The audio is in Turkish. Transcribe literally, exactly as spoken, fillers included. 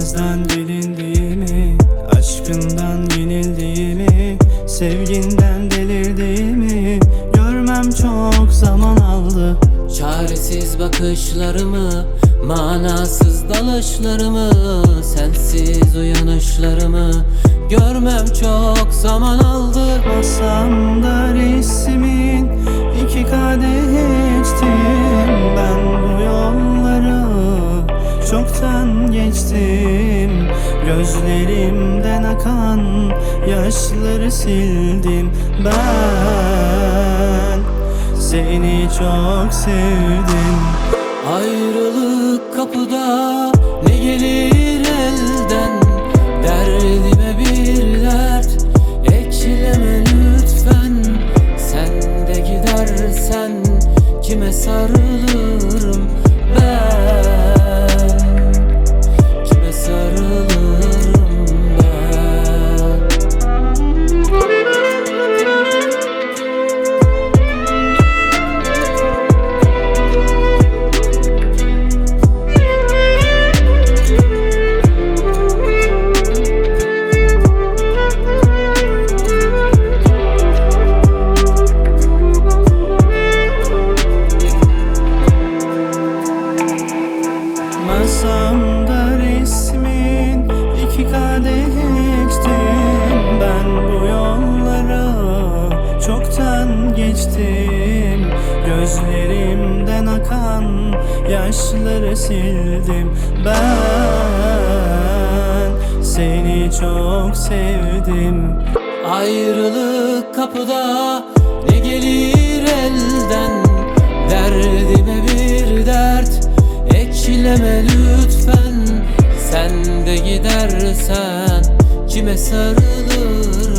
Görmezden gelindiğimi, aşkından yenildiğimi, sevginden delirdiğimi görmem çok zaman aldı. Çaresiz bakışlarımı, manasız dalışlarımı, sensiz uyanışlarımı görmem çok zaman aldı. Masamda resmin, iki kadeh içtim. Ben bu yolları çoktan geçtim. Gözlerimden akan yaşları sildim. Ben seni çok sevdim. Ayrılık kapıda, ne gelir elden? Derdime bir dert ekleme lütfen. Sen de gidersen kime sarılırım ben? Kime sarılırım ben? Masamda resmin, iki kadeh içtim. Ben bu yolları çoktan geçtim. Gözlerimden akan yaşları sildim. Ben seni çok sevdim. Ayrılık kapıda, ne gelir elden? Derdime bir dert ekleme lütfen. Sen de gidersen kime sarılırım